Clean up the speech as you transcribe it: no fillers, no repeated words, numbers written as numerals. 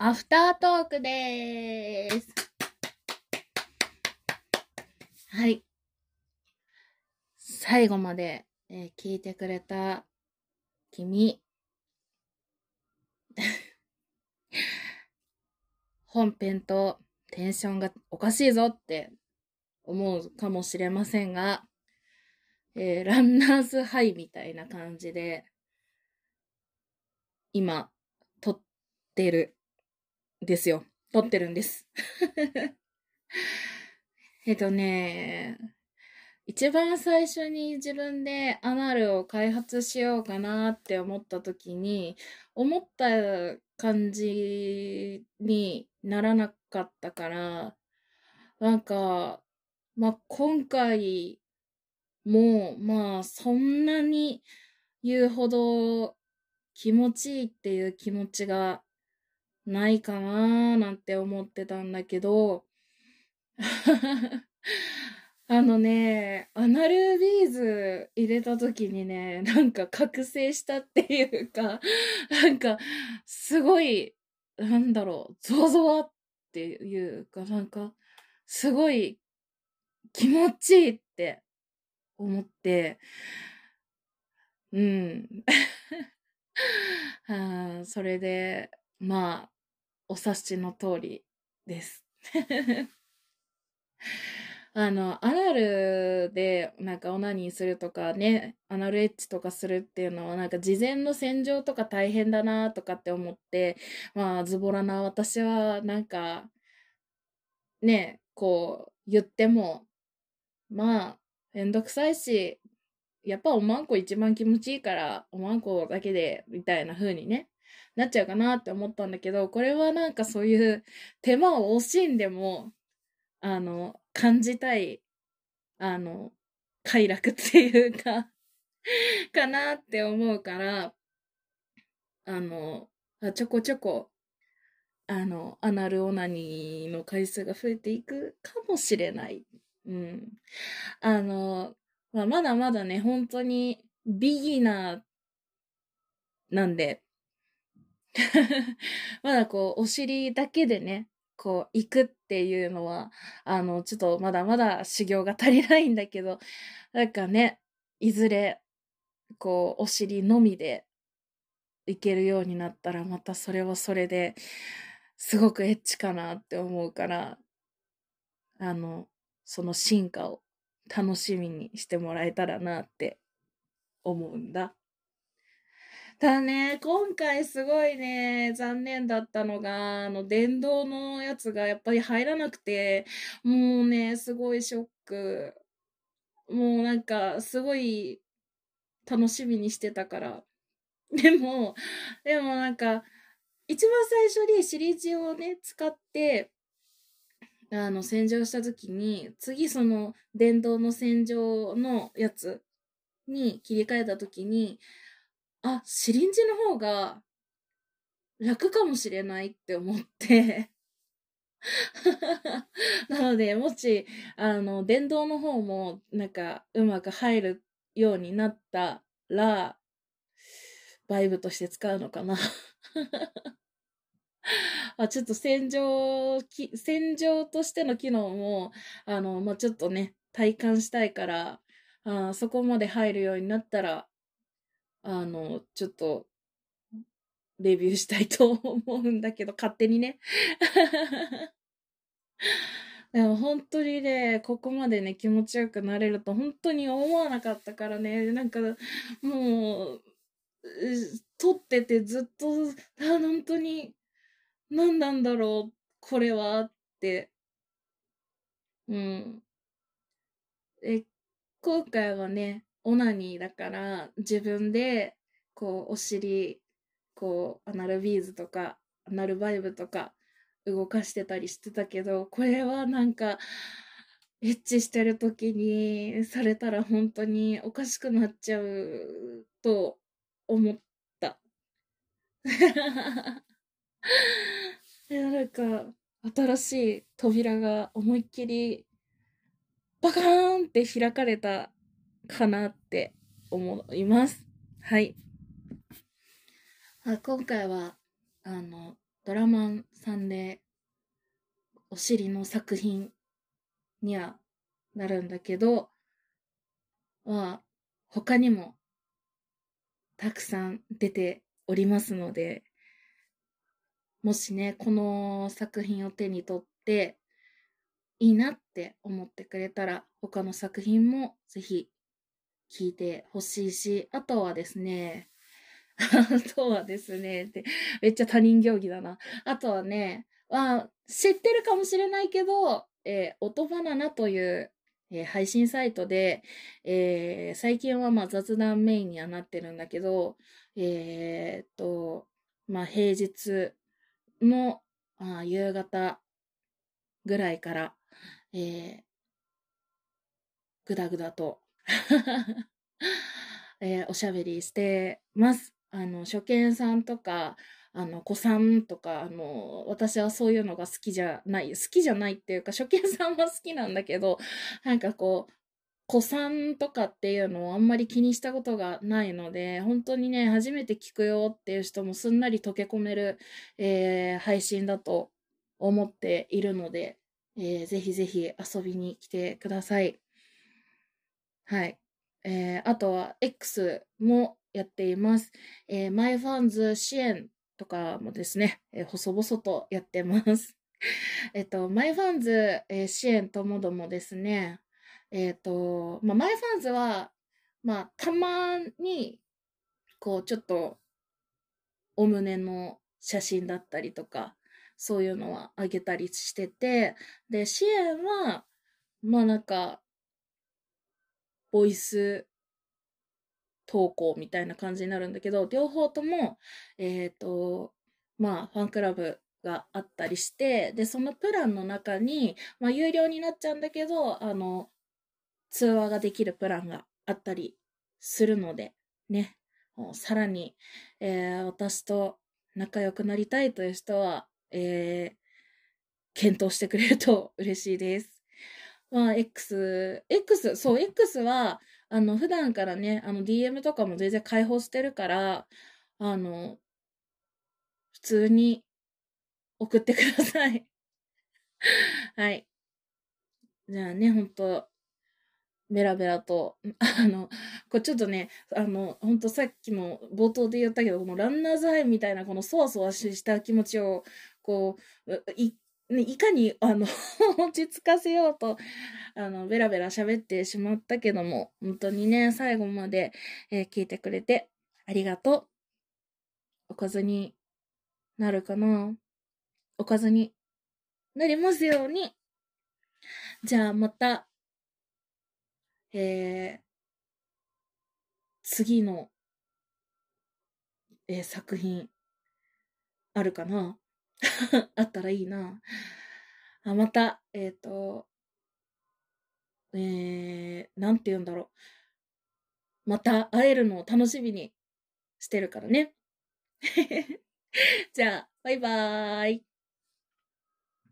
アフタートークでーす。はい。最後まで、聞いてくれた君、本編とテンションがおかしいぞって思うかもしれませんが、ランナーズハイみたいな感じで、今、撮ってるんですよ。撮ってるんです。一番最初に自分でアナルを開発しようかなって思った時に、思った感じにならなかったから、なんか、今回も、そんなに言うほど気持ちいいっていう気持ちがないかなーなんて思ってたんだけど、アナルビーズ入れた時にね、なんか覚醒したっていうか、なんか、すごい、ゾワゾワっていうか、すごい気持ちいいって思って、うん。それで、お察しの通りです。アナルで、オナニーするとかね、アナルエッチとかするっていうのは、事前の洗浄とか大変だなとかって思って、ズボラな私は、言っても、めんどくさいし、やっぱおまんこ一番気持ちいいから、おまんこだけで、みたいな風にね、なっちゃうかなって思ったんだけど、これはそういう手間を惜しんでも、感じたいあの、快楽っていうかかなって思うから、あの、ちょこちょこ、アナルオナニーの回数が増えていくかもしれない。うん。あの、まだまだね、本当にビギナーなんでまだお尻だけでね、行くっていうのは、ちょっとまだまだ修行が足りないんだけど、いずれ、お尻のみでいけるようになったら、またそれはそれで、すごくエッチかなって思うから、あの、その進化を楽しみにしてもらえたらなって思うんだ。ただね、今回すごいね、残念だったのが、電動のやつがやっぱり入らなくて、もうね、すごいショック。もうすごい楽しみにしてたから。でも、でも一番最初にシリーズをね、使って、洗浄した時に、次その電動の洗浄のやつに切り替えた時に、シリンジの方が楽かもしれないって思ってなので、もし、電動の方も、うまく入るようになったら、バイブとして使うのかなちょっと洗浄としての機能も、ちょっとね、体感したいから、そこまで入るようになったら、ちょっと、レビューしたいと思うんだけど、勝手にね。でも本当にね、ここまでね、気持ちよくなれると本当に思わなかったからね、もう、撮っててずっと、本当に、何なんだろう、これはって。うん。で、今回はね、オナニーだから、自分で、お尻、アナルビーズとか、アナルバイブとか、動かしてたりしてたけど、これはエッチしてる時にされたら本当におかしくなっちゃうと思った。いや、新しい扉が思いっきりバカーンって開かれたかなって思います。はい。今回は、ドラマンさんでお尻の作品にはなるんだけど、他にもたくさん出ておりますので、もしね、この作品を手に取っていいなって思ってくれたら、他の作品もぜひ聞いてほしいし、あとはですね、ってめっちゃ他人行儀だな。あとはね、知ってるかもしれないけど、音バナナという、配信サイトで、最近は雑談メインにはなってるんだけど、平日の夕方ぐらいから、ぐだぐだとおしゃべりしてます。初見さんとか、子さんとか、私はそういうのが好きじゃない。好きじゃないっていうか、初見さんは好きなんだけど、なんかこう、子さんとかっていうのをあんまり気にしたことがないので、本当にね、初めて聞くよっていう人もすんなり溶け込める、配信だと思っているので、ぜひぜひ遊びに来てください。はい。あとは X もやっています。マイファンズ支援とかもですね、細々とやってます。マイファンズ、支援ともどもですね、マイファンズは、たまに、こう、ちょっと、お胸の写真だったりとか、そういうのはあげたりしてて、で、支援は、なんか、ボイス投稿みたいな感じになるんだけど、両方とも、ファンクラブがあったりして、で、そのプランの中に、有料になっちゃうんだけど、通話ができるプランがあったりするので、ね、さらに、私と仲良くなりたいという人は、検討してくれると嬉しいです。X は、普段からね、DM とかも全然開放してるから、あの、普通に送ってください。はい。じゃあね、ほんと、ベラベラと、これちょっとね、ほんとさっきも冒頭で言ったけど、このランナーズハイみたいな、このそわそわした気持ちを、こう、いかに、落ち着かせようと、ベラベラ喋ってしまったけども、本当にね、最後まで、聞いてくれて、ありがとう。おかずになるかな？おかずになりますように。じゃあまた、えー、次の、作品あるかな？あったらいいな。また、なんて言うんだろう。また会えるのを楽しみにしてるからね。じゃあ、バイバーイ。